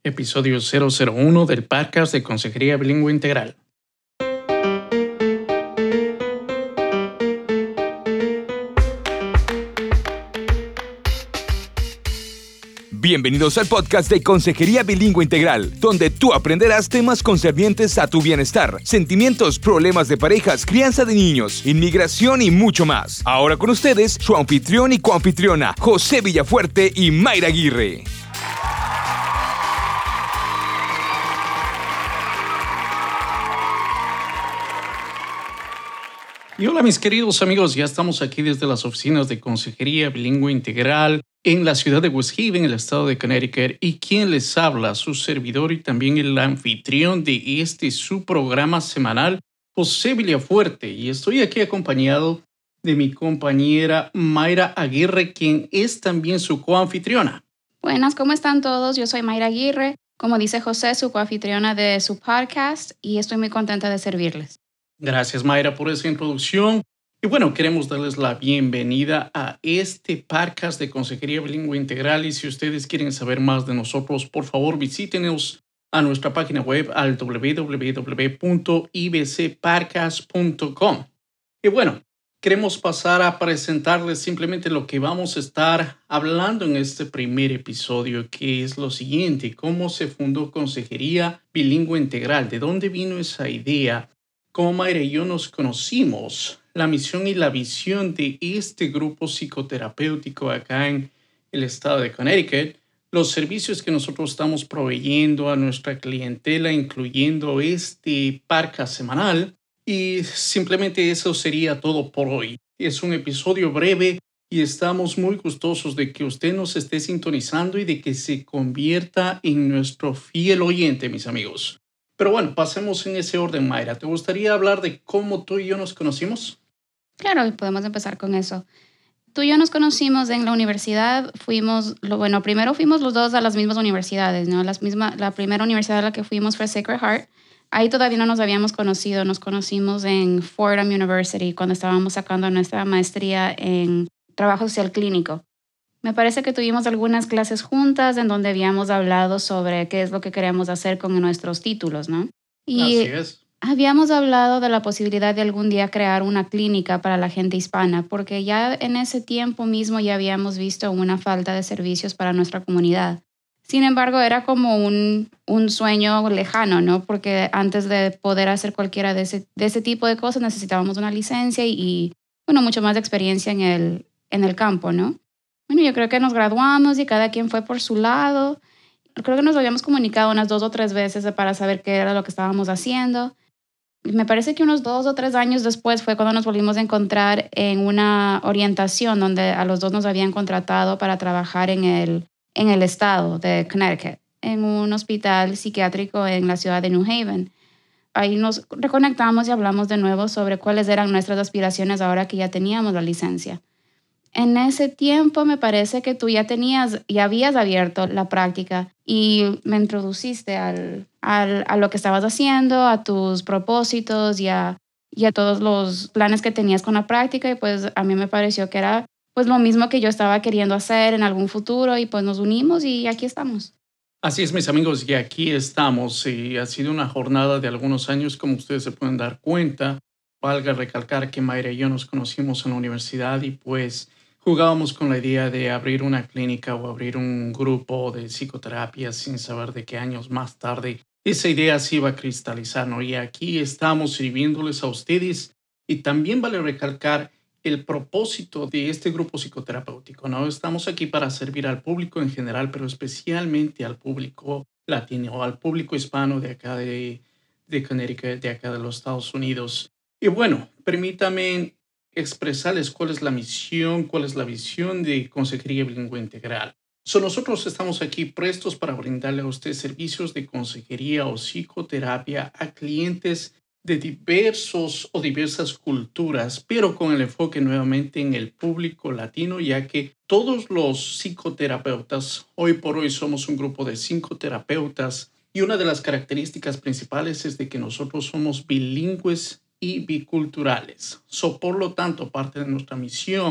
Episodio 001 del podcast de Consejería Bilingüe Integral. Bienvenidos al podcast de Consejería Bilingüe Integral, donde tú aprenderás temas concernientes a tu bienestar, sentimientos, problemas de parejas, crianza de niños, inmigración y mucho más. Ahora con ustedes, su anfitrión y coanfitriona, José Villafuerte y Mayra Aguirre. Y hola mis queridos amigos, ya estamos aquí desde las oficinas de Consejería Bilingüe Integral en la ciudad de West Haven, en el estado de Connecticut, y quien les habla, su servidor y también el anfitrión de su programa semanal, José Villafuerte, y estoy aquí acompañado de mi compañera Mayra Aguirre, quien es también su coanfitriona. Buenas, ¿cómo están todos? Yo soy Mayra Aguirre, como dice José, su coanfitriona de su podcast, y estoy muy contenta de servirles. Gracias, Mayra, por esa introducción. Y bueno, queremos darles la bienvenida a este podcast de Consejería Bilingüe Integral. Y si ustedes quieren saber más de nosotros, por favor, visítenos a nuestra página web al www.ibcpodcast.com. Y bueno, queremos pasar a presentarles simplemente lo que vamos a estar hablando en este primer episodio, que es lo siguiente: cómo se fundó Consejería Bilingüe Integral, de dónde vino esa idea, cómo Mayra y yo nos conocimos, la misión y la visión de este grupo psicoterapéutico acá en el estado de Connecticut, los servicios que nosotros estamos proveyendo a nuestra clientela, incluyendo este podcast semanal, y simplemente eso sería todo por hoy. Es un episodio breve y estamos muy gustosos de que usted nos esté sintonizando y de que se convierta en nuestro fiel oyente, mis amigos. Pero bueno, pasemos en ese orden, Mayra. ¿Te gustaría hablar de cómo tú y yo nos conocimos? Claro, podemos empezar con eso. Tú y yo nos conocimos en la universidad. Primero fuimos los dos a las mismas universidades, ¿no? La primera universidad a la que fuimos fue Sacred Heart. Ahí todavía no nos habíamos conocido. Nos conocimos en Fordham University cuando estábamos sacando nuestra maestría en trabajo social clínico. Me parece que tuvimos algunas clases juntas en donde habíamos hablado sobre qué es lo que queremos hacer con nuestros títulos, ¿no? Así es. Habíamos hablado de la posibilidad de algún día crear una clínica para la gente hispana, porque ya en ese tiempo mismo ya habíamos visto una falta de servicios para nuestra comunidad. Sin embargo, era como un sueño lejano, ¿no? Porque antes de poder hacer cualquiera de ese tipo de cosas necesitábamos una licencia y mucho más de experiencia en el campo, ¿no? Bueno, yo creo que nos graduamos y cada quien fue por su lado. Creo que nos habíamos comunicado unas 2 o 3 veces para saber qué era lo que estábamos haciendo. Me parece que unos 2 o 3 años después fue cuando nos volvimos a encontrar en una orientación donde a los dos nos habían contratado para trabajar en el estado de Connecticut, en un hospital psiquiátrico en la ciudad de New Haven. Ahí nos reconectamos y hablamos de nuevo sobre cuáles eran nuestras aspiraciones ahora que ya teníamos la licencia. En ese tiempo me parece que tú ya habías abierto la práctica y me introduciste a lo que estabas haciendo, a tus propósitos y a todos los planes que tenías con la práctica, y pues a mí me pareció que era pues lo mismo que yo estaba queriendo hacer en algún futuro, y pues nos unimos y aquí estamos. Así es, mis amigos, y aquí estamos. Y ha sido una jornada de algunos años, como ustedes se pueden dar cuenta. Valga recalcar que Mayra y yo nos conocimos en la universidad y pues jugábamos con la idea de abrir una clínica o abrir un grupo de psicoterapia sin saber de qué años más tarde esa idea se iba a cristalizar, ¿no? Y aquí estamos sirviéndoles a ustedes, y también vale recalcar el propósito de este grupo psicoterapéutico, ¿no? Estamos aquí para servir al público en general, pero especialmente al público latino, al público hispano de acá de Connecticut, de acá de los Estados Unidos. Y bueno, permítame expresarles cuál es la misión, cuál es la visión de Consejería Bilingüe Integral. Nosotros estamos aquí prestos para brindarle a usted servicios de consejería o psicoterapia a clientes de diversos o diversas culturas, pero con el enfoque nuevamente en el público latino, ya que todos los psicoterapeutas, hoy por hoy somos un grupo de psicoterapeutas, y una de las características principales es de que nosotros somos bilingües y biculturales. Por lo tanto, parte de nuestra misión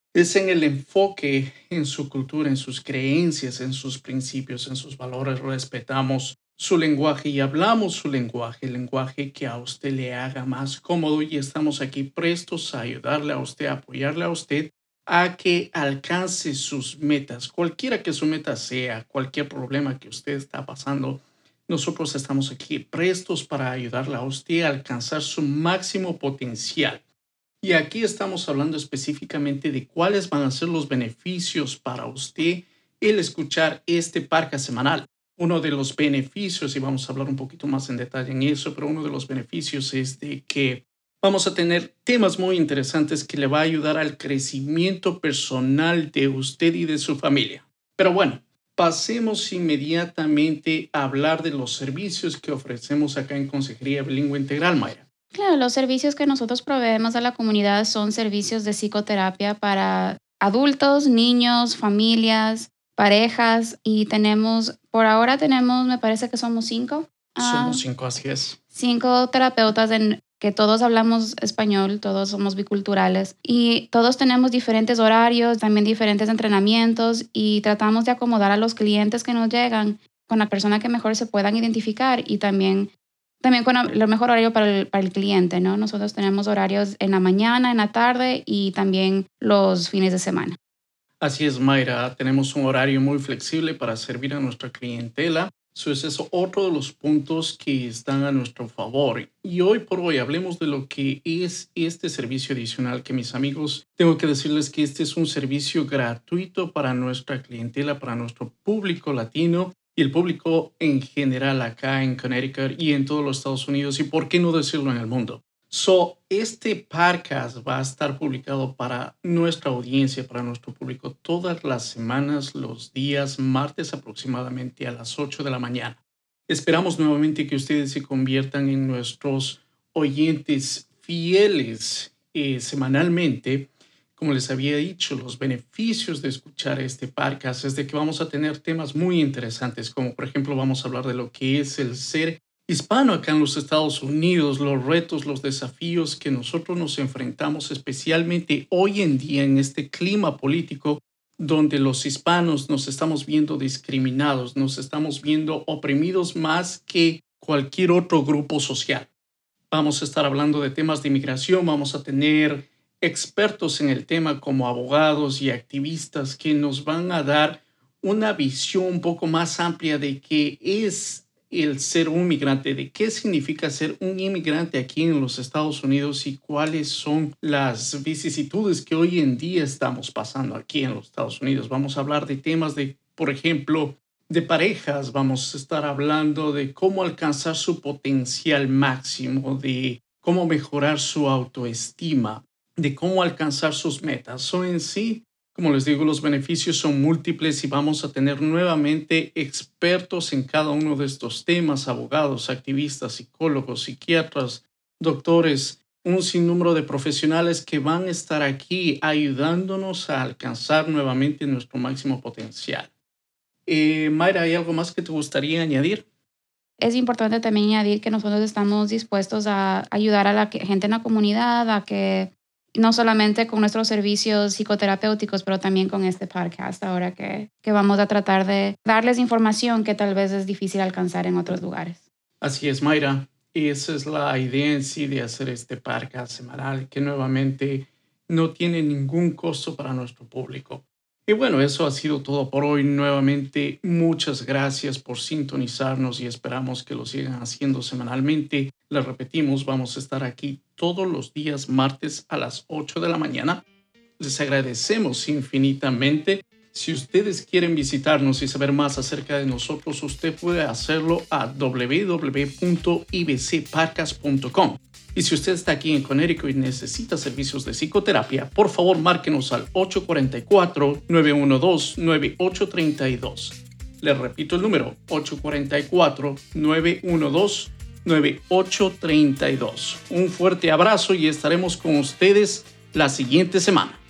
es en el enfoque en su cultura, en sus creencias, en sus principios, en sus valores. Respetamos su lenguaje y hablamos su lenguaje, el lenguaje que a usted le haga más cómodo, y estamos aquí prestos a ayudarle a usted, a apoyarle a usted a que alcance sus metas, cualquiera que su meta sea, cualquier problema que usted está pasando. Nosotros estamos aquí prestos para ayudarle a usted a alcanzar su máximo potencial. Y aquí estamos hablando específicamente de cuáles van a ser los beneficios para usted el escuchar este podcast semanal. Uno de los beneficios, y vamos a hablar un poquito más en detalle en eso, pero uno de los beneficios es de que vamos a tener temas muy interesantes que le va a ayudar al crecimiento personal de usted y de su familia. Pero bueno, pasemos inmediatamente a hablar de los servicios que ofrecemos acá en Consejería Bilingüe Integral, Mayra. Claro, los servicios que nosotros proveemos a la comunidad son servicios de psicoterapia para adultos, niños, familias, parejas, y por ahora tenemos, me parece que somos 5. Somos 5, así es. 5 terapeutas que todos hablamos español, todos somos biculturales y todos tenemos diferentes horarios, también diferentes entrenamientos, y tratamos de acomodar a los clientes que nos llegan con la persona que mejor se puedan identificar, y también con el mejor horario para el cliente, ¿no? Nosotros tenemos horarios en la mañana, en la tarde y también los fines de semana. Así es, Mayra. Tenemos un horario muy flexible para servir a nuestra clientela. Eso es otro de los puntos que están a nuestro favor. Y hoy por hoy hablemos de lo que es este servicio adicional, que, mis amigos, tengo que decirles que este es un servicio gratuito para nuestra clientela, para nuestro público latino y el público en general acá en Connecticut y en todos los Estados Unidos, y por qué no decirlo en el mundo. Este podcast va a estar publicado para nuestra audiencia, para nuestro público, todas las semanas, los días martes aproximadamente a las 8 de la mañana. Esperamos nuevamente que ustedes se conviertan en nuestros oyentes fieles semanalmente. Como les había dicho, los beneficios de escuchar este podcast es de que vamos a tener temas muy interesantes, como por ejemplo vamos a hablar de lo que es el ser hispano acá en los Estados Unidos, los retos, los desafíos que nosotros nos enfrentamos, especialmente hoy en día en este clima político donde los hispanos nos estamos viendo discriminados, nos estamos viendo oprimidos más que cualquier otro grupo social. Vamos a estar hablando de temas de inmigración, vamos a tener expertos en el tema como abogados y activistas que nos van a dar una visión un poco más amplia de qué es el ser un migrante, de qué significa ser un inmigrante aquí en los Estados Unidos y cuáles son las vicisitudes que hoy en día estamos pasando aquí en los Estados Unidos. Vamos a hablar de temas de, por ejemplo, de parejas. Vamos a estar hablando de cómo alcanzar su potencial máximo, de cómo mejorar su autoestima, de cómo alcanzar sus metas. En sí, como les digo, los beneficios son múltiples y vamos a tener nuevamente expertos en cada uno de estos temas, abogados, activistas, psicólogos, psiquiatras, doctores, un sinnúmero de profesionales que van a estar aquí ayudándonos a alcanzar nuevamente nuestro máximo potencial. Mayra, ¿hay algo más que te gustaría añadir? Es importante también añadir que nosotros estamos dispuestos a ayudar a la gente en la comunidad, a que no solamente con nuestros servicios psicoterapéuticos, pero también con este podcast ahora que vamos a tratar de darles información que tal vez es difícil alcanzar en otros lugares. Así es, Mayra. Esa es la idea en sí de hacer este podcast semanal, que nuevamente no tiene ningún costo para nuestro público. Y bueno, eso ha sido todo por hoy. Nuevamente, muchas gracias por sintonizarnos y esperamos que lo sigan haciendo semanalmente. Les repetimos, vamos a estar aquí todos los días martes a las 8 de la mañana. Les agradecemos infinitamente. Si ustedes quieren visitarnos y saber más acerca de nosotros, usted puede hacerlo a www.ibcpodcast.com. Y si usted está aquí en Connecticut y necesita servicios de psicoterapia, por favor márquenos al 844-912-9832. Les repito el número, 844-912-9832. Un fuerte abrazo y estaremos con ustedes la siguiente semana.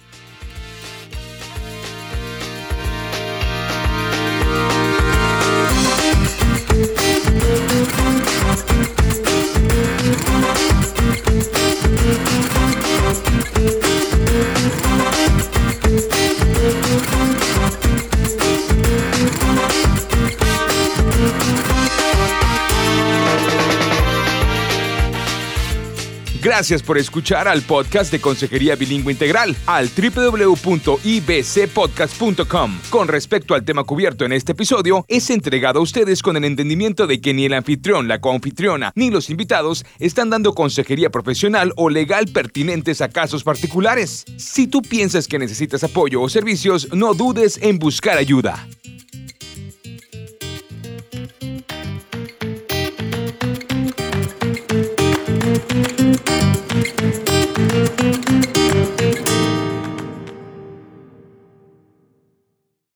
Gracias por escuchar al podcast de Consejería Bilingüe Integral al www.ibcpodcast.com. Con respecto al tema cubierto en este episodio, es entregado a ustedes con el entendimiento de que ni el anfitrión, la coanfitriona, ni los invitados están dando consejería profesional o legal pertinentes a casos particulares. Si tú piensas que necesitas apoyo o servicios, no dudes en buscar ayuda.